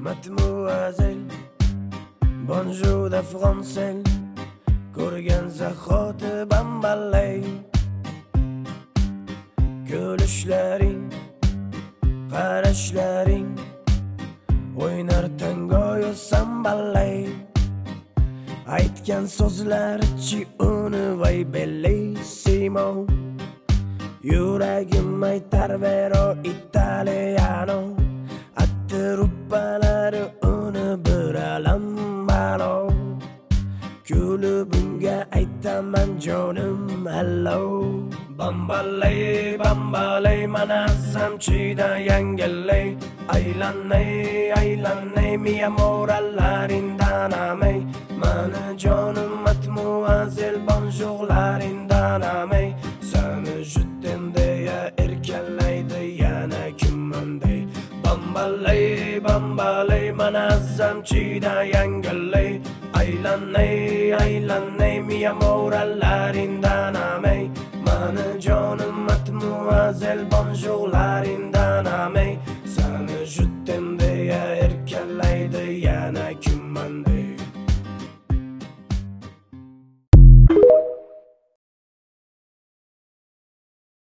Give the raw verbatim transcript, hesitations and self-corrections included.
Mademoiselle, bonjour de français, ko'rgan zahoti bambalay. Gülüşlerin, qarashlaring, o'ynar tangoyu sambalay. Aytgan so'zlarchi uni vay bellissimo. Yuragim aytar vero italiano. Attiruppalari uni bir alam balo. Kulubunga aytaman jonim hello. Bambalay, bambalay, manazamchida yangallay. Aylanay, aylanay, mi amor allarindanamay. Mana jonim mademoiselle, bonjourlarindanamay. Seni jutdim deya erkalaydi yana kimmanday. Bambalay, bambalay, manazamchida yangallay. Aylanay, aylanay, mi amor allarindanamay. Mana jonim mademoiselle, bonjourlarindanamay. Seni jutdim deya erkalaydi yana kimmanday.